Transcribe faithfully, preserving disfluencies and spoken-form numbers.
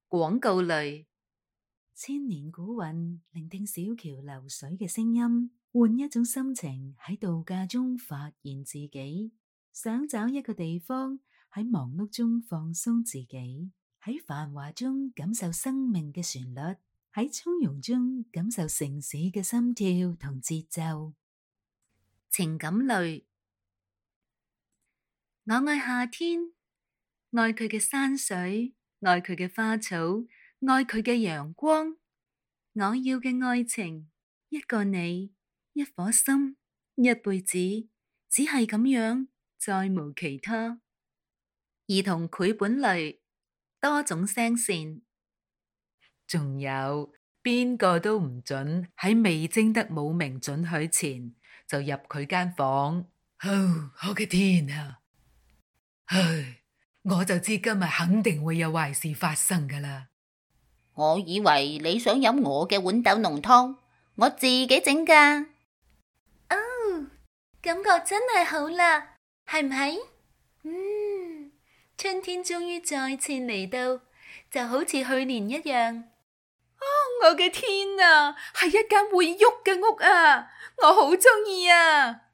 廣告類。 千年古韻，聆聽小橋流水嘅聲音，換一種心情，喺度假中發現自己，想找一個地方，喺忙碌中放鬆自己，喺繁華中感受生命嘅旋律，喺從容中感受城市嘅心跳同節奏。 情感類。我愛夏天，愛佢嘅山水，愛佢嘅花草，愛佢嘅陽光。我要嘅愛情，一個你，一顆心，一輩子，只係咁樣，再無其他。兒童繪本類，多種聲線。 仲有邊個都唔准喺未徵得母名准許前就入佢間房。哦，我嘅天啊！唉，我就知今日肯定會有壞事發生噶啦。 我以為你想飲我嘅豌豆濃湯，我自己整噶。 哦，感覺真係好啦，係唔係？嗯，春天終於再次嚟到，就好似去年一樣。哦，我嘅天啊，係一間會喐嘅屋啊，我好中意啊！